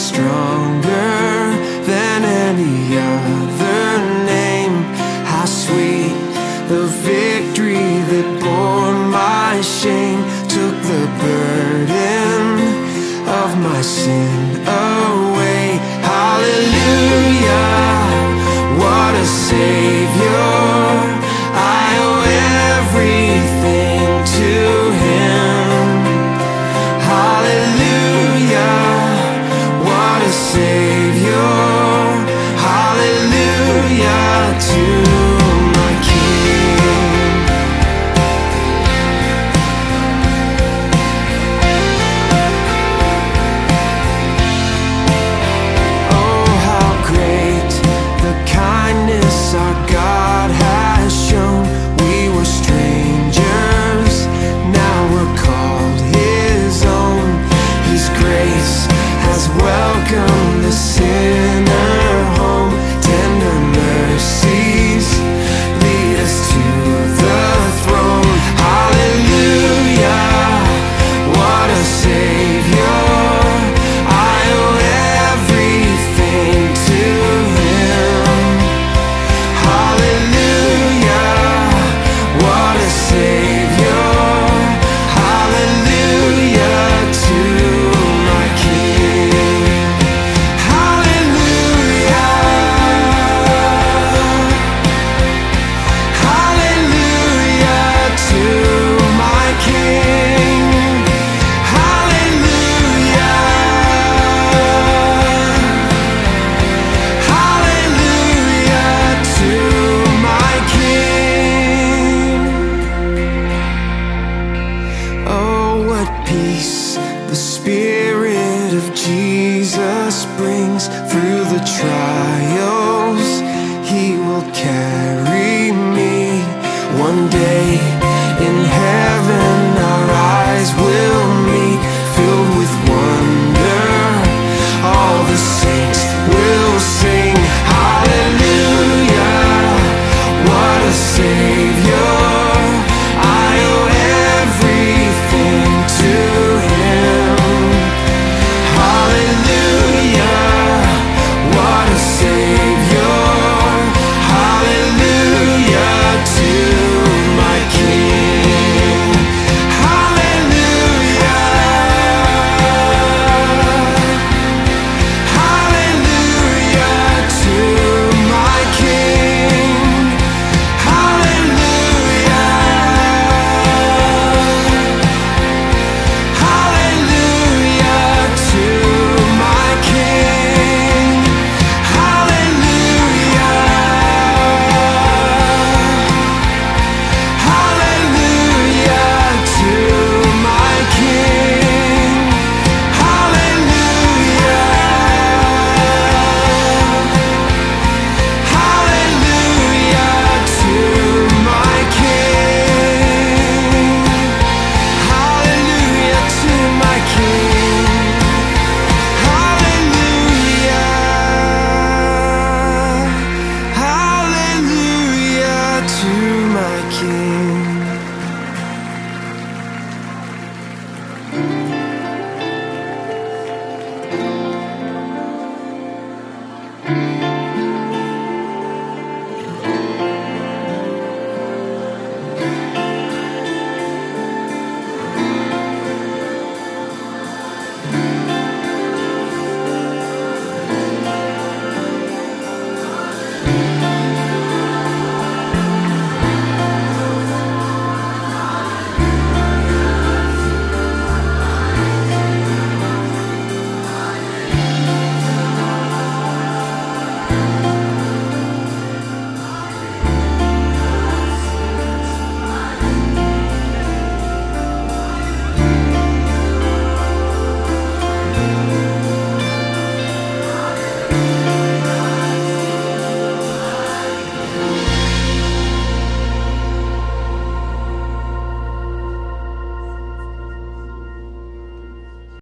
stronger than any other name. How sweet the victory that bore my shame, took the burden of my sin away. Hallelujah, what a Savior. I owe everything to Him. Hallelujah, what a Savior. Hallelujah to my King. Oh, how great the kindness our God has shown. We were strangers, now we're called His own. His grace has welcomed the sinner home. Tender mercies lead us to the throne. Hallelujah, what a Savior. I owe everything to Him. Hallelujah, what a Savior. Hallelujah to my King. Hallelujah, hallelujah to my King. Hallelujah, hallelujah to my King. Oh, what peace the Spirit of Jesus brings through the trials. He will carry me one day.